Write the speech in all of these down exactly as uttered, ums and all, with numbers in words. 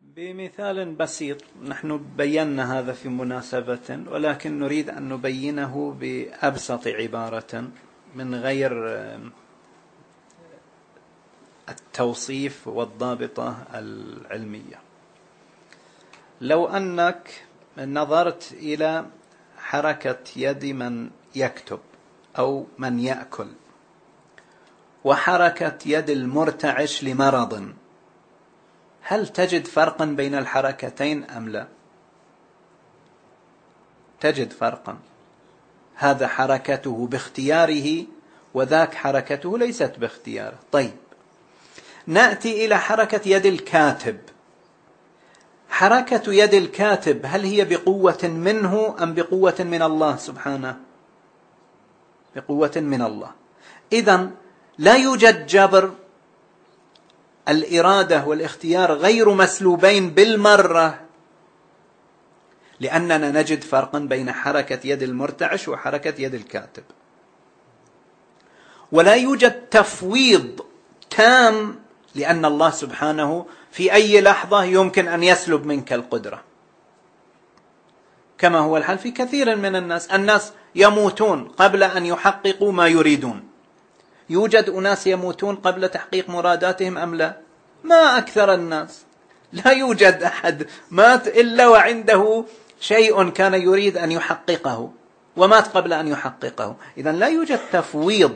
بمثال بسيط، نحن بينا هذا في مناسبة، ولكن نريد أن نبينه بأبسط عبارة من غير التوصيف والضابطة العلمية. لو أنك نظرت إلى حركة يد من يكتب أو من يأكل وحركة يد المرتعش لمرض، هل تجد فرقا بين الحركتين أم لا؟ تجد فرقا، هذا حركته باختياره وذاك حركته ليست باختياره. طيب، نأتي إلى حركة يد الكاتب. حركة يد الكاتب هل هي بقوة منه أم بقوة من الله سبحانه؟ بقوة من الله. إذن لا يوجد جبر، الإرادة والاختيار غير مسلوبين بالمرة، لأننا نجد فرقا بين حركة يد المرتعش وحركة يد الكاتب. ولا يوجد تفويض تام، لأن الله سبحانه في أي لحظة يمكن أن يسلب منك القدرة، كما هو الحال في كثير من الناس. الناس يموتون قبل أن يحققوا ما يريدون. يوجد أناس يموتون قبل تحقيق مراداتهم أم لا؟ ما أكثر الناس. لا يوجد أحد مات إلا وعنده شيء كان يريد أن يحققه ومات قبل أن يحققه. إذن لا يوجد تفويض،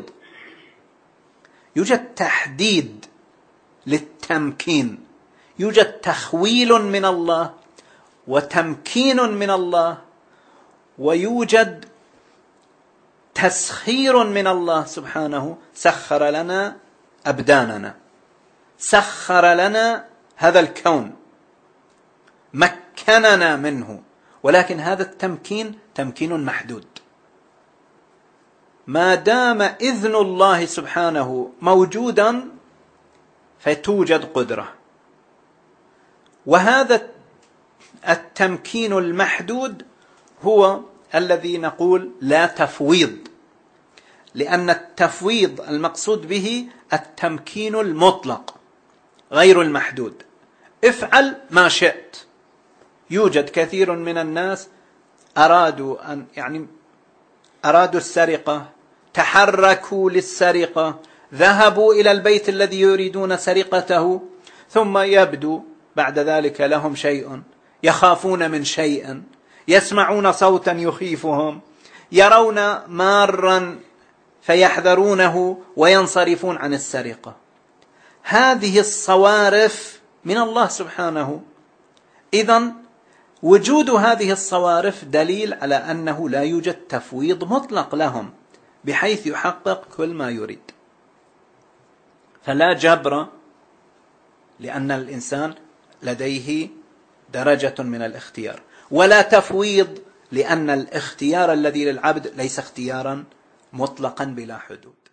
يوجد تحديد للتمكين، يوجد تخويل من الله وتمكين من الله، ويوجد تسخير من الله سبحانه. سخر لنا أبداننا، سخر لنا هذا الكون، مكننا منه، ولكن هذا التمكين تمكين محدود. ما دام إذن الله سبحانه موجودا فتوجد قدرة، وهذا التمكين المحدود هو الذي نقول لا تفويض، لأن التفويض المقصود به التمكين المطلق غير المحدود. افعل ما شئت. يوجد كثير من الناس أرادوا أن يعني أرادوا السرقة، تحركوا للسرقة، ذهبوا إلى البيت الذي يريدون سرقته، ثم يبدو بعد ذلك لهم شيء، يخافون من شيء، يسمعون صوتا يخيفهم، يرون مارا فيحذرونه وينصرفون عن السرقة. هذه الصوارف من الله سبحانه. إذن وجود هذه الصوارف دليل على أنه لا يوجد تفويض مطلق لهم بحيث يحقق كل ما يريد. فلا جبر، لأن الإنسان لديه درجة من الاختيار، ولا تفويض، لأن الاختيار الذي للعبد ليس اختيارا مطلقا بلا حدود.